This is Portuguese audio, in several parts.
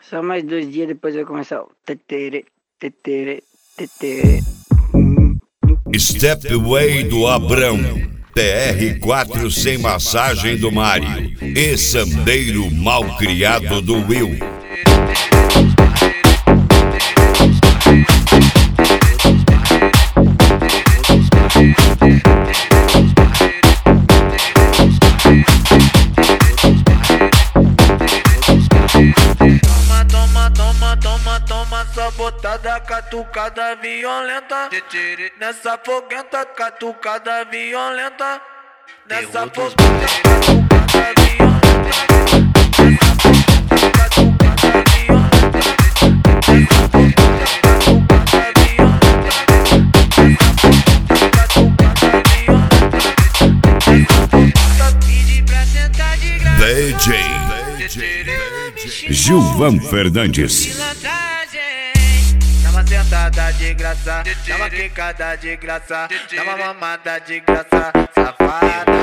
Só mais 2 dias depois vai começar o tetere, tetere, tetere. Stepway do Abrão, TR4 sem massagem do Mário e Sandeiro mal criado do Will. Toma só botada, catucada violenta. Nessa foguenta, catucada violenta. Nessa foguenta, catucada violenta. DJ Gilvan Fernandes. Dá uma sentada de graça, dá uma quicada de graça, dá uma mamada de graça, safada.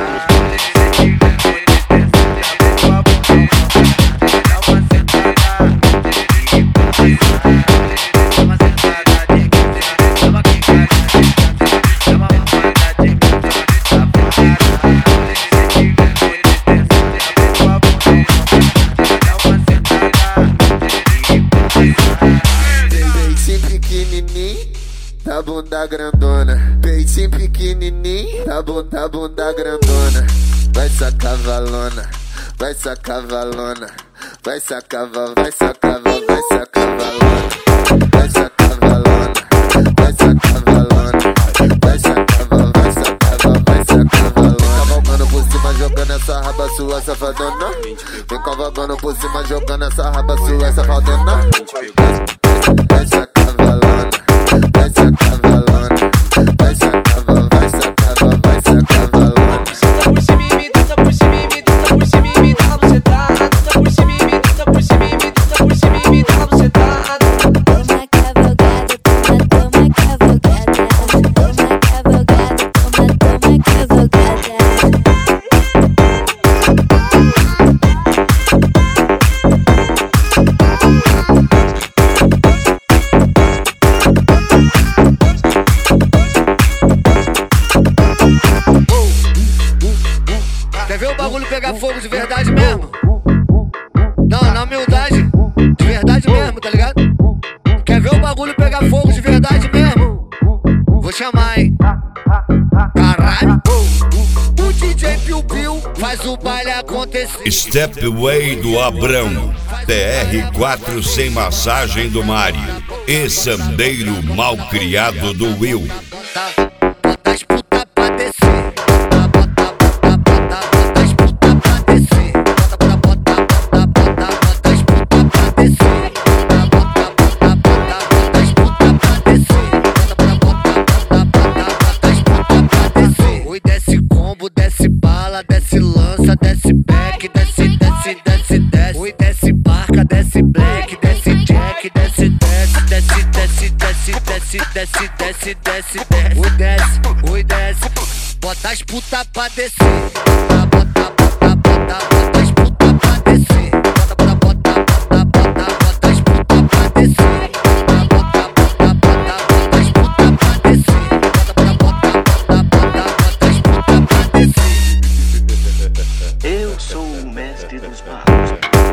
Da bunda grandona, peitinho pequenininho, da bunda grandona. Vai sacar valona, vai sacar valona, vai sacar valona, vai sacar valona, vai sacar valona, vai sacar valona, vai sacar valona, vai sacar valona, vai sacar valona. Cavalgando por cima, jogando essa raba sua safadona. Vem cavalgando por cima, jogando essa raba sua safadona. Vai sacar valona, vai sacar valona, vai sacar valona, vai sacar valona, vai sacar valona. Senta por cima e me tenta por cima e me tenta por cima e me dá você tá. Tenta por cima e me tenta por cima e me tenta por cima e me dá você tá. Toma cavalgada, toma cavalgada, toma cavalgada, toma cavalgada. Quer ver o bagulho pegar fogo de verdade mesmo? Não, na humildade, de verdade mesmo, tá ligado? Quer ver o bagulho pegar fogo de verdade mesmo? Vou chamar, hein? Caralho! O DJ Piu Piu faz o baile acontecer. Stepway do Abrão, TR4 sem massagem do Mário e Sandeiro mal criado do Will. Bota as puta pra descer. Desce bala, desce lança, desce back, desce, desce, desce, desce. Oi, desce barca, desce black, desce jack, desce, desce, desce, desce, desce, desce, desce, desce, desce, desce. Oi, desce, oi, desce. Bota as puta pra descer. Bota, bota, bota, bota, bota as puta pra descer. Bota, bota, bota, bota, bota, bota as puta pra descer. Bota, bota, bota, bota, bota as puta pra descer. Bota, bota, bota, bota, bota as puta pra descer. Eu sou o mestre dos magos.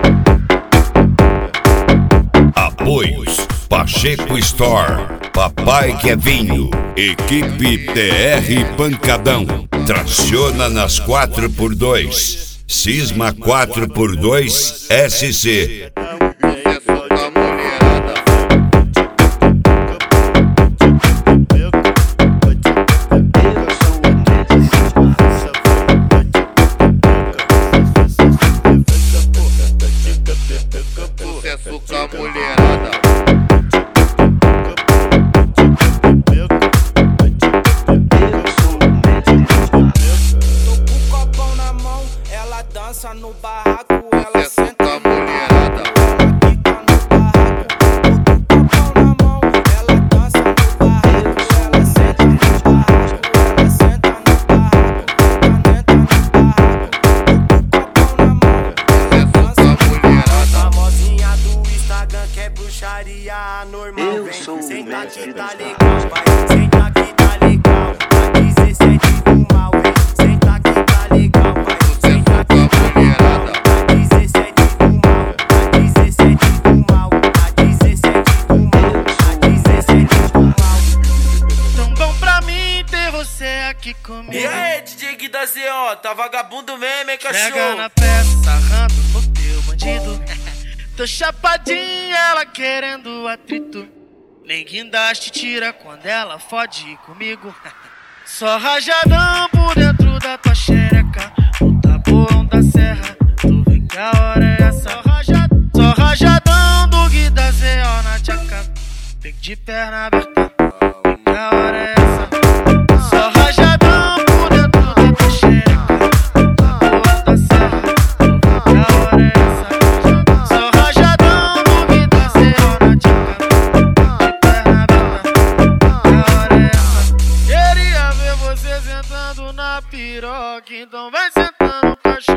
Apoios Pacheco Store, Papai Kevinho, Equipe TR Pancadão, traciona nas 4x2, Cisma 4x2 SC. No barraco, ela senta a mulherada. Ela no barraco, ela dança no barraco, ela senta no barraco, ela senta no barraco, ela no barraco, com o copão na mão, ela dança a mulherada. Famosinha do Instagram. putaria normal. Eu Vem, sou o senta mestre que tá das legal, vai. Senta que tá legal. A 17 do mal, vem. Senta que tá legal, vai. Senta que tá legal. A 17 do mal. A 17 do mal. A 17 do mal. A 17 do mal. Tão bom pra mim ter você aqui comigo. E aí, DJ Gui da ZO, tá vagabundo mesmo, hein, Pega cachorro? na peça, sarrando no teu bandido. Tô chapadinha, ela querendo atrito. Nem guindaste tira quando ela fode comigo. Só rajadão por dentro da tua xereca. No tabuão da serra, tu vê que a hora é essa. Só rajadão do Gui da ZO na tchaca. Vem de perna aberta, vê que a hora é essa. Só rajadão por dentro da tua xereca. No tabuão da serra, tu vê que a hora é essa. Só rajadão do Gui da ZO na tchaca. De perna aberta, que a hora é essa. Queria ver você sentando na piroca, então vai sentando, cachorro.